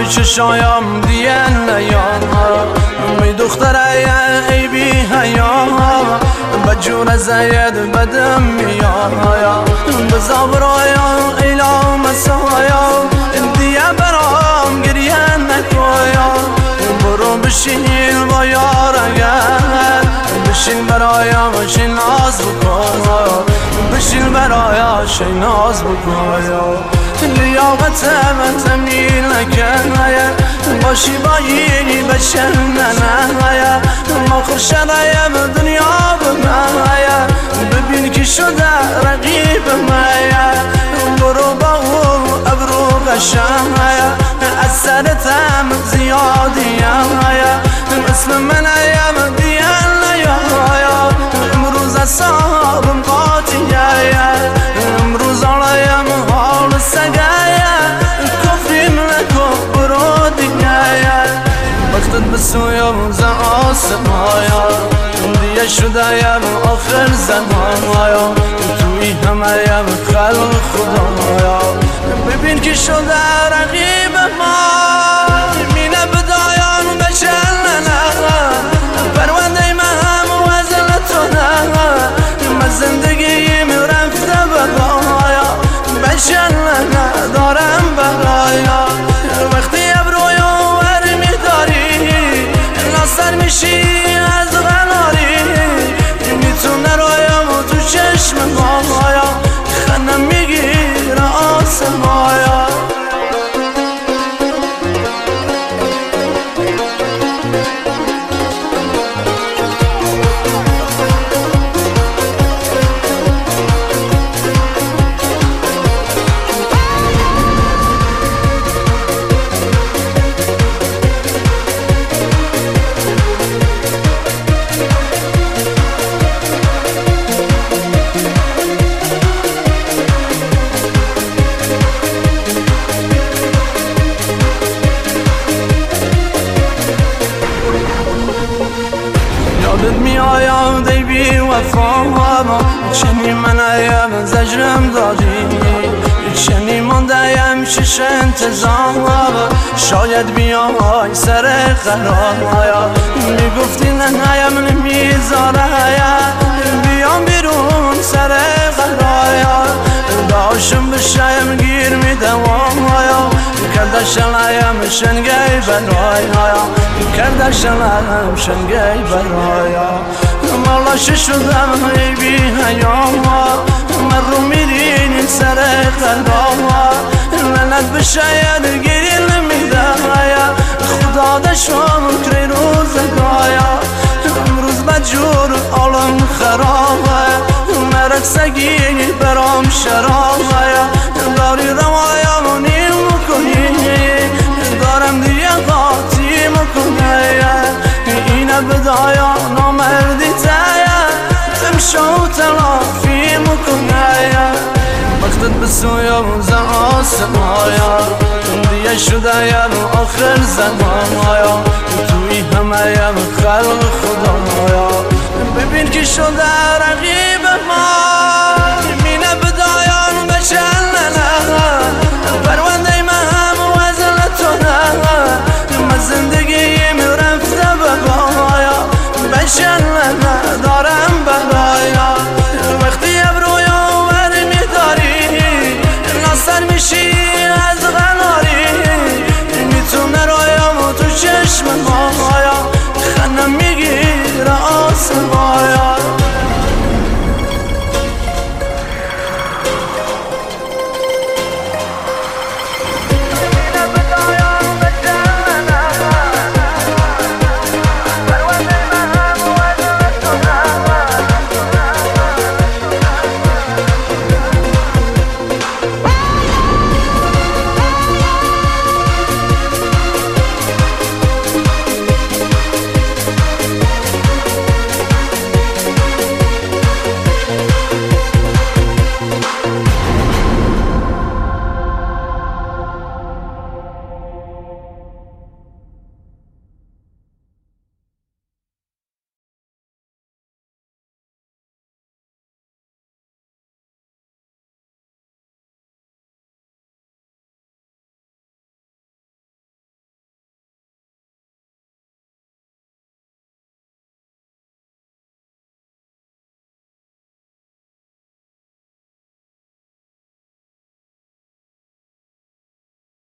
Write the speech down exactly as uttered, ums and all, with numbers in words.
چشایم دیان لیان می دختره ای بی حیا بجور زید بدم میایا بزابرایا ایلا مسایا دیه برام گریه نکایا برو بشین با یارگر بشین برایا بشین ناز بکن بشین برایا شین ناز بکن لیاقت من تمیل نکنه باشی بایینی بشن ننه ما خورشنه دنیا بمه ببین که شده رقیب مه برو با او ابرو قشنه از سرتم زیادیه اسم منه دیان یا امروز اصابم قاطیه امروز آلایم حال سگایه کفریم نکن برو دیگه وقتت بسویم ز آسمایا دیگه شدهیم آخر زمانایا توی همهیم خلق خدایا ببین که شده رقیب ما مینه بدایان بشلنه پرونده من وزن تو نه من زندگیم رفته بقایا بشلنه دارم برایا وقتی ابرویو ور میداری ناصر میشی از غناری میتونه رایم تو چشم مایا خنم میگیره آسمایا یادت میآید ای بی وفا چنین منایم زجرم دادی چنین مانده‌ام شش انتظار شاید بیای سر قرار میگفتی نهایم نمیذاره بیام بیرون سر قرار داشم بشایم گیر میدم کردشلایم شنگی برایا کردشلایم شنگی برایا مالا شدم ای بی حیا من رو میرین سر قلبا لعنت بشاید گیر نمیده خدا دشم کری روزگایا امروز بجور عالم خرابه مرد سگی برام شرابه داری روایا نیم کنی دارم دیگه قاطی مکنه اینه بدایا نامردی تایه تمشو تلافی مکنه وقتت بسویم ز آسمایا دیگه شدهیم آخر زمانایا توی همهیم خلق خدایا ببین که شده رقیب ما